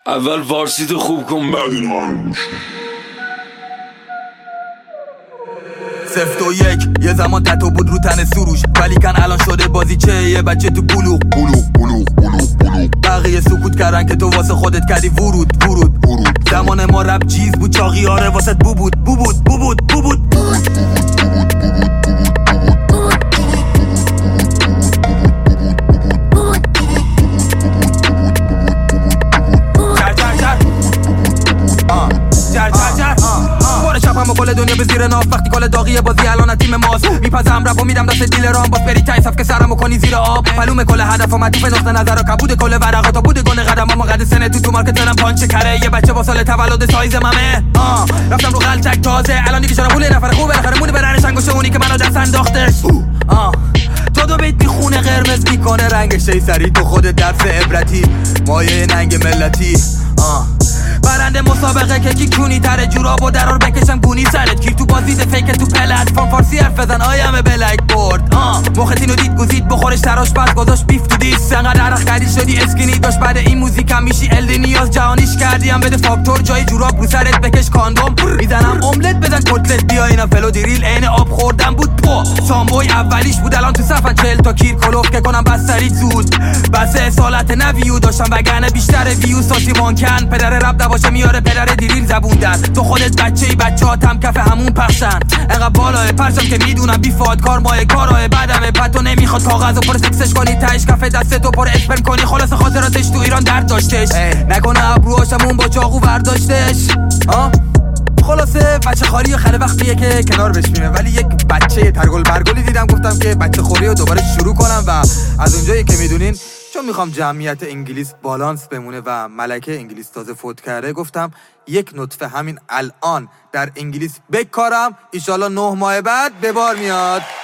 اول فارسیتو خوب کن بعد اینا رو گوش. 0-1 یه زمان تتو بود رو تن سروش، ولی کن الان شده بازی چه یه بچه تو بلوغ. بقیه سکوت کردن که تو واسه خودت کردی ورود. زمان ما رپ چیز بود، چاقی آره واسه بود. شبم و کل دنیا به زیر ناف، وقتی کل داغیه بازی الان تیم ماست. میپزم رپ و میدم دست دیلرام، باز بری تای صف که سرمو کنی زیر آب. معلومه کل هدف و مطیف نقطه نظر و کبود کل ورقا تا بود گونه قدم اما قد سنه تو مارکت دارم پانچ کره. یه بچه با سال تولد سایز ممه رفتم رو غلطک تازه، الان دیگه شدم پول نفر خوب بالاخره مونه برنش انگوش اونی که منو دست انداختش. تا دو بیت میخونه قرمز میکنه رنگش، ای سری تو خود درس عبرتی مایه ننگ ملتی. برنده مسابقه که کی کونی تره جوراب و درار بکشم گونی سرت کیر تو بازیده فیک تو پلتفرم فارسی حرف بزن آیم بلک بورد. مختینو دید گوزید بخورش تراش بعد گذاشت بیف تو دیست، انقدر عرق کردی شدی اسکینی داشت. بعد این موزیک هم میشی ال نیاز جهانیش کردیم بده فاکتور جای جوراب رو سرت بکش کاندوم. میزنم املت بزن کتلت بیا اینا فلو دیریل عین آب خوردن بود. سامبوی اولیش بود الان تو صفن 40 تا کیر کلوف که کنم بس سری زود. بس اصالت نویو داشتم وگرنه بیشتر ویو ساسی مانکن. پدر رب نباشه میاره پدر دیریل زبوندن. تو خودت بچه‌ای بچه‌هاتم کف همون پخشن. انقدر بالای پرشم که میدونم بیفاد کار مایه کارای بعدمه. بعد تو نمیخواد کاغذ و پر سکسش کنی تهش کف دستتو پر اسپرم کنی. خلاص خاطراتش تو ایران درد داشتش، نکنه ابروهاشمون با چاقو برداشتش. خلاصه بچه خالی و خره وقتیه که کنار بشمینه، ولی یک بچه ترگل برگلی دیدم گفتم که بچه خوری رو دوباره شروع کنم. و از اونجایی که میدونین چون میخوام جمعیت انگلیس بالانس بمونه و ملکه انگلیس تازه فوت کرده، گفتم یک نطفه همین الان در انگلیس بکارم، ایشالا 9 ماه بعد به بار میاد.